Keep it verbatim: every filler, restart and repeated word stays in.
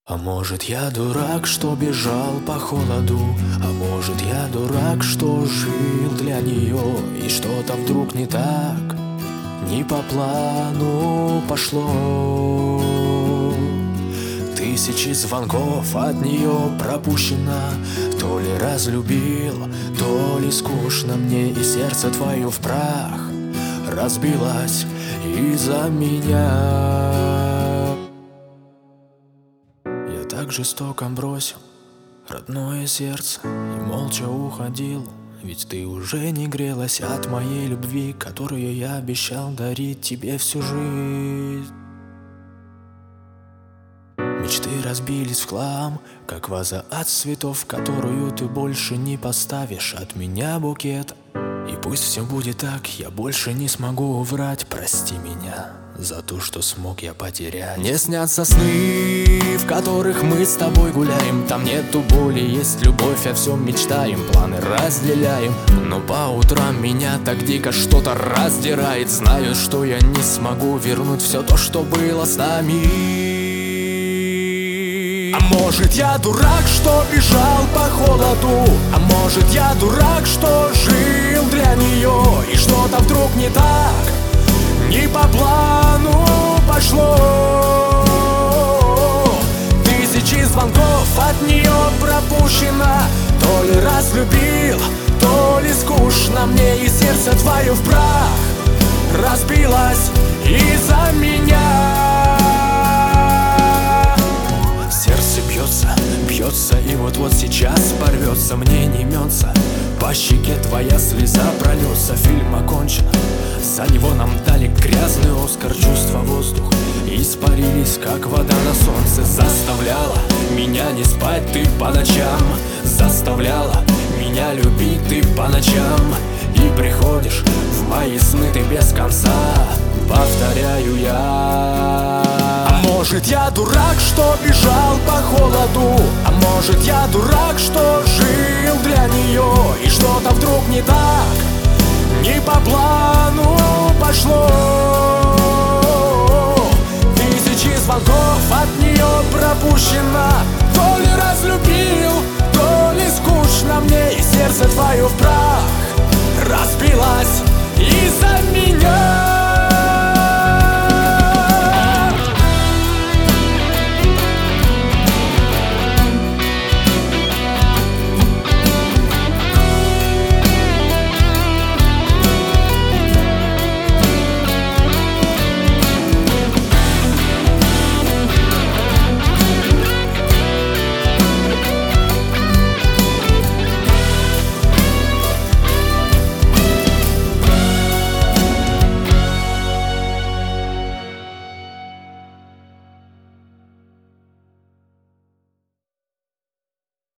А может, я дурак, что бежал по холоду? А может, я дурак, что жил для нее? И что-то вдруг не так, не по плану пошло. Тысячи звонков от нее пропущено. То ли разлюбил, то ли скучно мне, и сердце твое в прах разбилось из-за меня. Так жестоко бросил родное сердце и молча уходил. Ведь ты уже не грелась от моей любви, которую я обещал дарить тебе всю жизнь. Мечты разбились в хлам, как ваза от цветов, которую ты больше не поставишь от меня букет. И пусть все будет так, я больше не смогу врать. Прости меня за то, что смог я потерять. Мне снятся сны, в которых мы с тобой гуляем. Там нету боли, есть любовь, о всем мечтаем. Планы разделяем, но по утрам меня так дико что-то раздирает. Знаю, что я не смогу вернуть все то, что было с нами. А может, я дурак, что бежал по холоду? А может, я дурак, что жил для нее? И что-то вдруг не так, не по плану пошло. Тысячи звонков от нее пропущено. То ли разлюбил, то ли скучно мне, и сердце твое в прах разбилось из-за меня. Сердце бьется, бьется, и вот-вот сейчас порвется. Мне не имется, по щеке твоя слеза прольется. Фильм окончен, за него нам дали грязный Оскар. Чувства воздух испарились, как вода на солнце. Заставляла меня не спать ты по ночам, заставляла меня любить ты по ночам. И приходишь в мои сны ты без конца, повторяю я. А может, я дурак, что бежал по холоду? А может, я дурак, что жил для нее? И что-то вдруг не так, не по плану пошло. Тысячи звонков от нее